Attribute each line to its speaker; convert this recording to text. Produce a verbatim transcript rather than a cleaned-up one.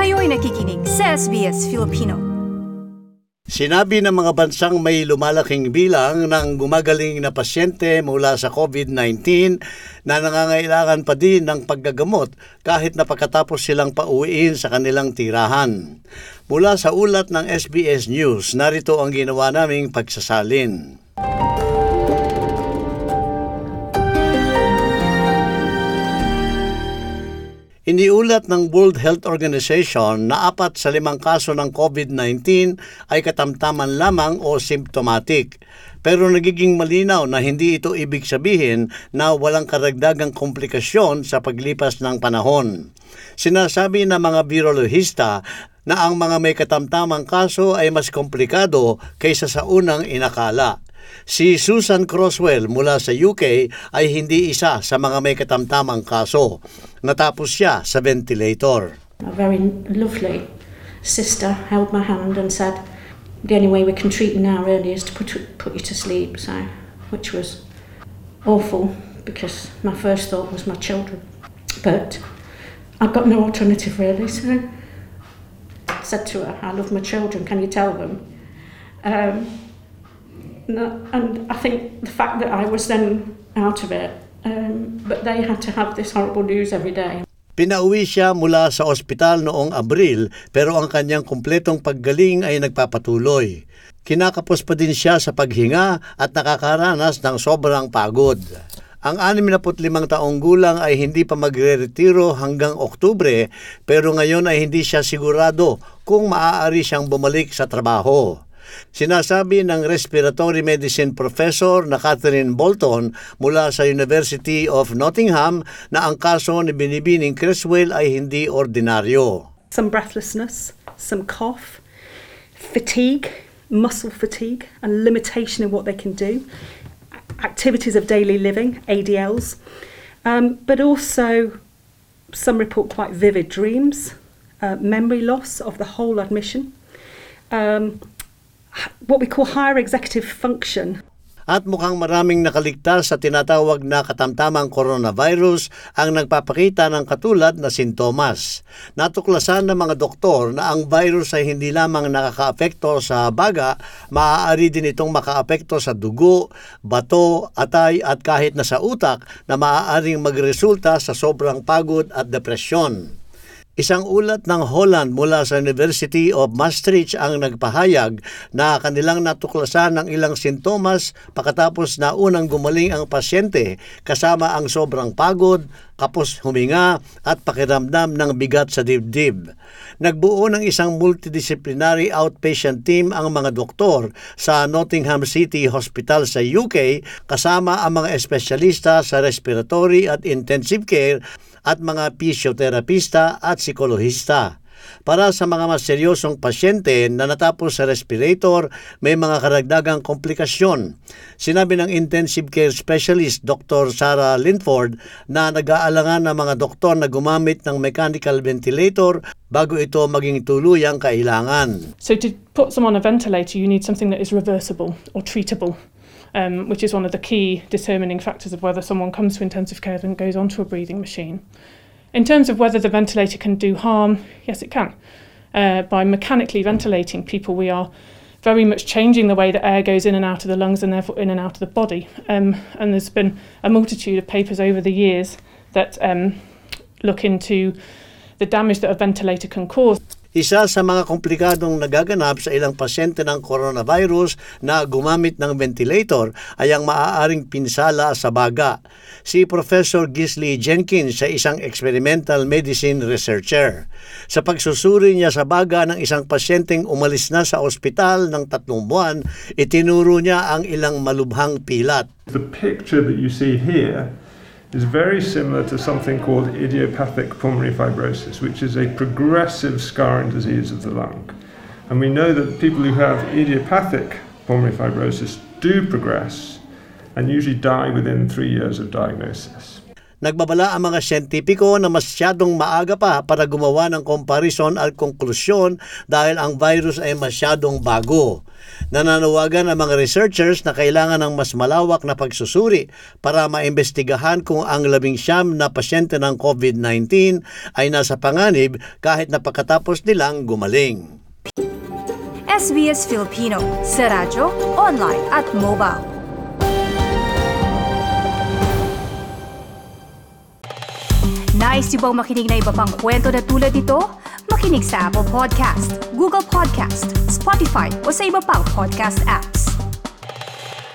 Speaker 1: Kayo'y nakikinig sa S B S Filipino.
Speaker 2: Sinabi ng mga bansang may lumalaking bilang ng gumagaling na pasyente mula sa COVID nineteen na nangangailangan pa din ng paggagamot kahit na pagkatapos silang pauwiin sa kanilang tirahan. Mula sa ulat ng S B S News, narito ang ginawa naming pagsasalin. Iniulat ng World Health Organization na apat sa limang kaso ng COVID nineteen ay katamtaman lamang o symptomatic. Pero nagiging malinaw na hindi ito ibig sabihin na walang karagdagang komplikasyon sa paglipas ng panahon. Sinasabi ng mga birolohista na ang mga may katamtamang kaso ay mas komplikado kaysa sa unang inakala. Si Susan Croswell mula sa U K ay hindi isa sa mga may katamtamang kaso. Natapos siya sa ventilator.
Speaker 3: A very lovely sister held my hand and said, the only way we can treat you now really is to put, put you to sleep, so, which was awful because my first thought was my children. But I've got no alternative really, so I said to her, I love my children, can you tell them? Um, No, and I think the fact that I was then out of it, um, but they had to have this horrible news every day.
Speaker 2: Pinauwi siya mula sa ospital noong Abril pero ang kanyang kumpletong paggaling ay nagpapatuloy. Kinakapos pa din siya sa paghinga at nakakaranas ng sobrang pagod. Ang anim na limang taong gulang ay hindi pa magre-retiro hanggang Oktubre pero ngayon ay hindi siya sigurado kung maaari siyang bumalik sa trabaho. Sinasabi ng respiratory medicine professor na Catherine Bolton mula sa University of Nottingham na ang kaso ni Binibining Creswell ay hindi ordinaryo.
Speaker 4: Some breathlessness, some cough, fatigue, muscle fatigue and limitation in what they can do, activities of daily living, A D Ls, um, but also some report quite vivid dreams, uh, memory loss of the whole admission, um, what we call higher executive function.
Speaker 2: At mukhang maraming nakaligtas sa tinatawag na katamtamang coronavirus ang nagpapakita ng katulad na sintomas. Natuklasan ng mga doktor na ang virus ay hindi lamang nakakaapekto sa baga, maaari din itong makaapekto sa dugo, bato, atay at kahit na sa utak na maaaring magresulta sa sobrang pagod at depresyon. Isang ulat ng Holland mula sa University of Maastricht ang nagpahayag na kanilang natuklasan ng ilang sintomas pagkatapos na unang gumaling ang pasyente kasama ang sobrang pagod, kapos huminga at pakiramdam ng bigat sa dibdib. Nagbuo ng isang multidisciplinary outpatient team ang mga doktor sa Nottingham City Hospital sa U K kasama ang mga espesyalista sa respiratory at intensive care at mga pisyoterapista at psikologista. Para sa mga mas seryosong pasyente na natapos sa respirator, may mga karagdagang komplikasyon. Sinabi ng intensive care specialist Doctor Sarah Linford na nag-aalangan ng mga doktor na gumamit ng mechanical ventilator bago ito maging tuluyang kailangan.
Speaker 5: So to put someone on a ventilator, you need something that is reversible or treatable. Um, which is one of the key determining factors of whether someone comes to intensive care and goes onto a breathing machine. In terms of whether the ventilator can do harm, yes it can. Uh, by mechanically ventilating people, we are very much changing the way that air goes in and out of the lungs and therefore in and out of the body. Um, and there's been a multitude of papers over the years that um, look into the damage that a ventilator can cause.
Speaker 2: Isa sa mga komplikadong nagaganap sa ilang pasyente ng coronavirus na gumamit ng ventilator ay ang maaaring pinsala sa baga. Si Professor Gisli Jenkins siya isang experimental medicine researcher. Sa pagsusuri niya sa baga ng isang pasyenteng umalis na sa ospital ng tatlong buwan, itinuro niya ang ilang malubhang pilat.
Speaker 6: The picture that you see here is very similar to something called idiopathic pulmonary fibrosis, which is a progressive scarring disease of the lung. And we know that people who have idiopathic pulmonary fibrosis do progress and usually die within three years of diagnosis.
Speaker 2: Nagbabala ang mga siyentipiko na masyadong maaga pa para gumawa ng komparison at konklusyon dahil ang virus ay masyadong bago. Nananawagan ang mga researchers na kailangan ng mas malawak na pagsusuri para maimbestigahan kung ang labing siyam na pasyente ng COVID nineteen ay nasa panganib kahit na pagkatapos nilang gumaling.
Speaker 1: S B S Filipino sa radyo, online at mobile. Nice yung bang makinig na iba pang kwento na tulad ito? Makinig sa Apple Podcast, Google Podcast, Spotify o sa iba pang podcast apps.